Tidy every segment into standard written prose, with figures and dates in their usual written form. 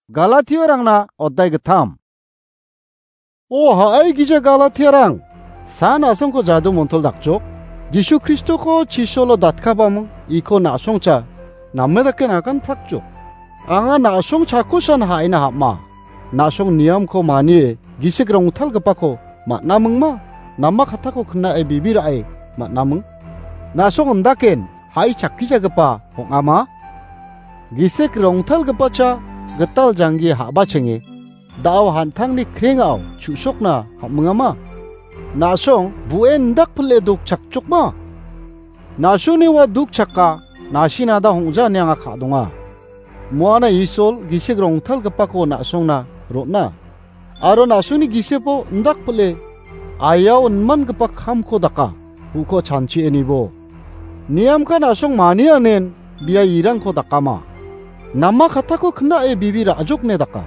갈라티아랑나 어다이 그탐. 오 하이 기제 갈라티아랑 산 아송코 자두 몬톨 닥쪽 지슈 크리스토코 지솔로 닷카밤 이코 나송차 남메다케 나간 팍쪽 앙아 나송 차쿠산 하이나 하마 나송 니엄코 마니 기세그롱 탈급바코 마나뭉마 남마 카타코 큰나에 비비라에 마나뭉 나송 음다켄 하이 차키자급바 홍아마 기세그롱 탈급바차 getal janggi haba chengi daw hantang ni krengaw chusokna hamngama nasong buen dak ple duk chakchok ma nasuni wa duk chakka nasina da hongja nyanga khadunga muana isol gisegrong thal gapako nasongna rotna aro nasuni gisepo ndak ple ayaw man gapak hamko daka uko chanchi enibo niam ka nasong mania nen biya irang ko dakama 남마 카타코 큰나에 비비라 아족네 닦아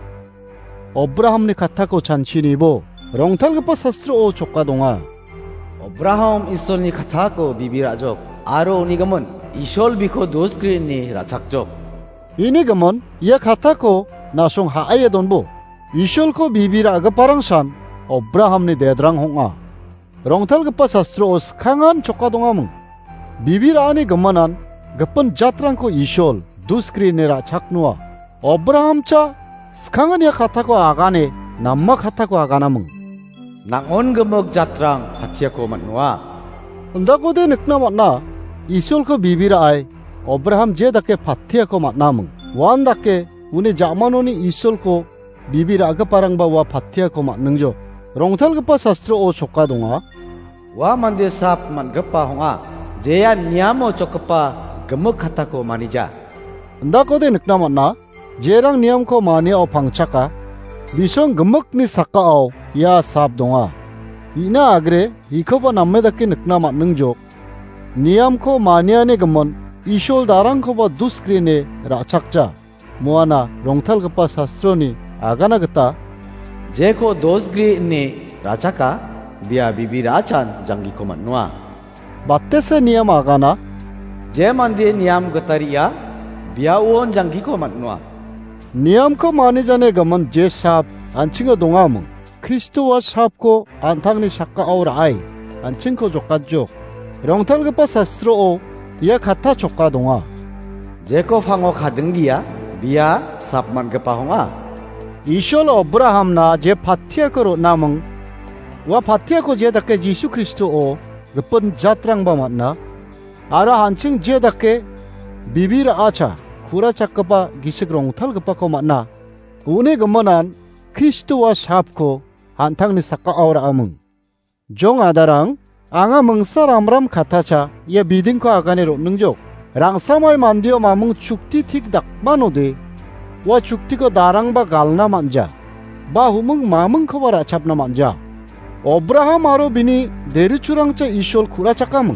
어브라함니 카타코 잔치니보 롱탈급바 사스로 족가동아 어브라함 이솔니 카타코 비비라 아족 아로 니가문 이솔 비코 도스크리니 라착족 이니가문 이야 카타코 나송 하아예 돈보 이솔코 비비라 아가파랑산 어브라함니 대드랑 홍아 롱탈급바 사스로 스캉한 족가동아문 비비라 아니 금만한 급번 자트랑코 이솔 두스크리네라 착누아 어브라함차 스캉은야 카타고 아가네 남마 카타고 아가나뭉 낭온 금목 자트랑 파티아코 만누아 언다고데 늑나 만나 이솔코 비비라이 어브라함 제다케 파티아코 만나뭉 완다케 우네 자마노니 이솔코 비비라 아가파랑바와 파티아코 만능조 롱탈급바 사스트로 오 족가동아 와 만데 삽 만급바 홍아 제야 니아모 족급바 금목 카타코 마니자 ndakode nikna manna jerang niam ko mani o phangchaka bisong gmuk ni sakao ya sap donga ina agre ikoba nammedake nikna mannungjo niam ko mania ne gmon ishol darang ko ba duskrine rachakja muana rongthal gpa sastroni agana gata jeko dosgri ni rachaka biya bibi rachan jangi ko manwa battese niam agana je mandi niam gatariya biya uon jangi ko manwa niam ko mani jane gaman je sap an친거 동아문 크리스토와 삽코 안탕니 샤카 아우라이 안친코 족가족 롱탈급바 사스로 이야 카타 족가 동아 제코 방어 가등기야 비야 삽만 급바홍아 이쇼 어브라함나 제 파티아코로 남응 와 파티아코 제다케 지수 크리스토 급번 자트랑바 만나 아라 한층 제다케 비비라 아차 쿠라 착급바 기식롱 탈급바코 만나 우네 금만한 크리스토와 삽코 한탕니 사카 아우라 아뭉 종 아다랑 앙아 멍사람람 카타차 예 비딩코 아가네로 능족 랑사마이 만디오 마뭉 축티 틱 닥마노데 와 축티코 다랑바 갈나 만자 바후뭉 마뭉 커바라 잡나 만자 오브라함 아로 비니 데리추랑차 이쇼ල් 쿠라 착까뭉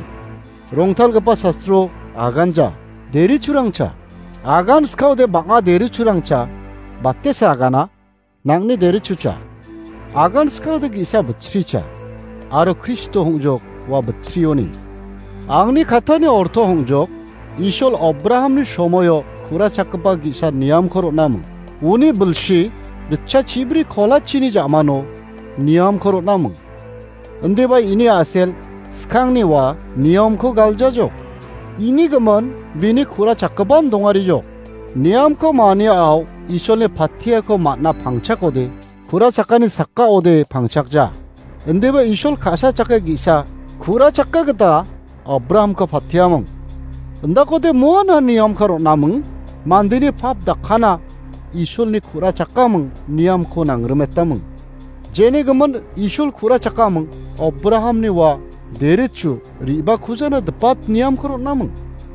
롱탈급바 사스트로 아간자 데리추랑차 아간 스카우데 방아 데리추랑차 맞대세 아가나 낭니 데리추차 아간 스카우데 기사 부츠리차 아로 크리스토 홍족 와 부츠리오니 앙니 카타니 오르토 홍족 이쇼ල් 어브라함니 쇼모요 쿠라 착급바 기사 니암코로 나무 우니 불시 르차 치브리 콜라치니 자마노 니암코로 나무 은데바 이니 아셀 스캉니와 니암코 갈자족 이니 그먼 비니 쿠라 착급반 동아리족 니암코 마니아오 이쇼레 파티아코 만나 방착오데 쿠라 착가니 사카오데 방착자 은데바 이쇼ල් 가사 착가 기사 쿠라 착가그다 어브라함코 파티아몽 은다코데 무아나 니암카로 남응 만디니 팝 다카나 이쇼니 쿠라 착가몽 니암코 낭르메따몽 제네 그먼 이쇼ල් 쿠라 착가몽 어브라함니와 데레추 리바 쿠자나 드팟 니암코로 남응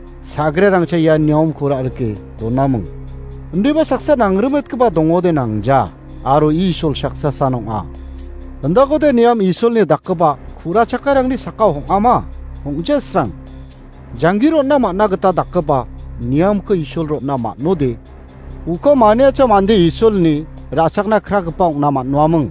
사그레랑차 야 니엄 쿠라 이렇게 또 남응 은데바 삭사 낭르메트 그바 동오데 낭자 아로 이쇼ල් 삭사 사농아 은다코데 니암 이쇼니 닥그바 쿠라 착가랑니 사카 홍아마 홍제스랑 장기로 나마 나그타 닥그바 니암코 이쇼로 나마 노데 우코 마니아차 만데 이쇼니 라착나 크라그바 나마 노아뭉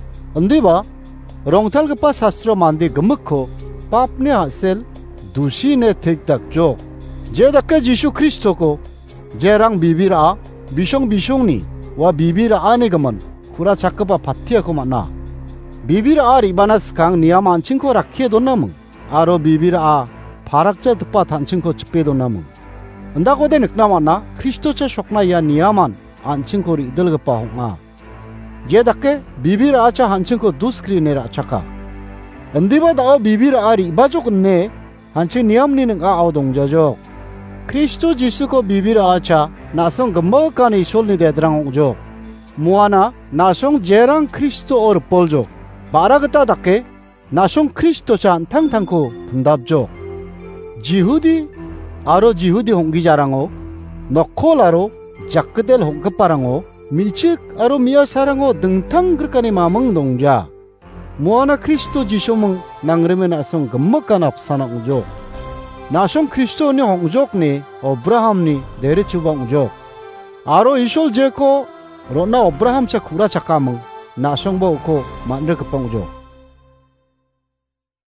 은데바 롱탈급바 사스트로 만데 금흑코 पापने हासिल दूषी ने ठीक तक जो जे दक्के जीशु क्रिस्टो को जे रंग बीबीरा बिशोंग बिशोंग नी wa bibira anigaman kura chakapa patia ko mana bibira a ribanas kang niam anchingko rakhe donnamung aro bibira a parakcha tpa tanchingko chpe donnamung andako de niknamana kristocha shokna ya niaman anchingko ri idalgpa honga jedakke bibira acha hanchingko duskri nera chaka andiba da bibira a ribajok ne hanching niamni ning a awdongjajok kristo jisu ko bibira acha nasong gambakani sholni dedrang ongjo muana nasong jerang kristo or poljo 바라그따 닥게 나숑 크리스토 잔 탕탕코 분답죠 지후디 아로 지후디 홍기자랑오 너콜아로 자크델 홍급바랑오 미측 아로 미야사랑오 등탕 그르까니 마멍 동자 무아나 크리스토 지쇼멍 낭르메 나숑 금먹간 앞사나오죠 나숑 크리스토니 홍족니 어브라함니 내르치방오죠 아로 이숄 제코 로나 어브라함 차 구라 작가멍 나숑 보고 만들 그 뻥죠